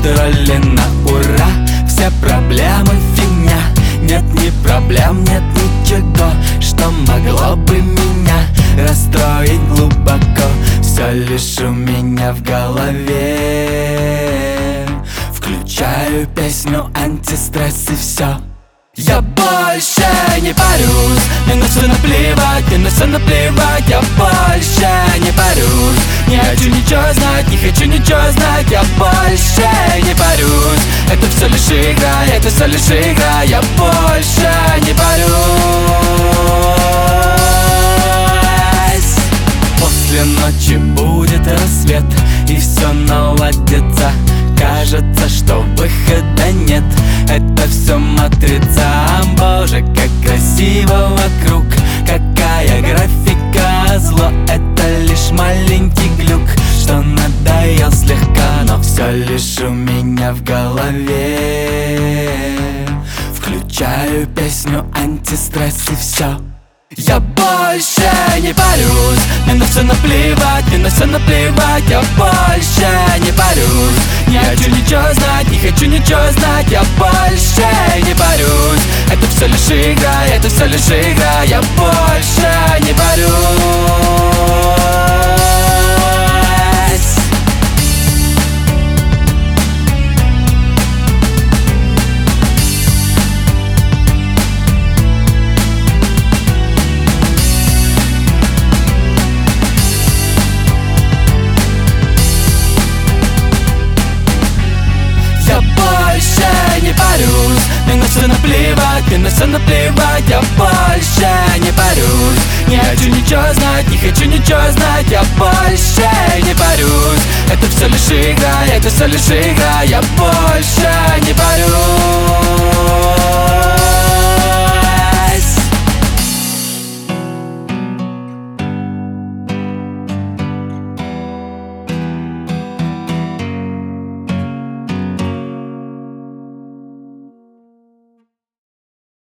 контроле на ура. Все проблемы фигня, нет ни проблем, нет ничего, что могло бы меня расстроить глубоко. Все лишь у меня в голове. Включаю песню антистресс и все. Я больше не парюсь, мне на все наплевать, мне на все наплевать. Я больше не парюсь, не хочу ничего знать, не хочу ничего знать. Я больше не парюсь, это все лишь игра, это все лишь игра. Я больше не парюсь. После ночи будет рассвет, и все наладится. Кажется, что выхода нет, это все матрица. Боже, как красиво вокруг, какая графика. Зло — это лишь маленький глюк, что надоел слегка, но все лишь у меня в голове. Включаю песню антистресс и все. Я больше не парюсь, мне на все наплевать, мне на все наплевать. Я больше не парюсь, не хочу ничего знать, не хочу ничего знать. Я больше не парюсь, это все лишь игра, это все лишь игра. Я больше не парюсь. Мне на все наплевать, мне на все наплевать. Я больше не парюсь, не хочу ничего знать, не хочу ничего знать. Я больше не парюсь, это все лишь игра, это все лишь игра. Я больше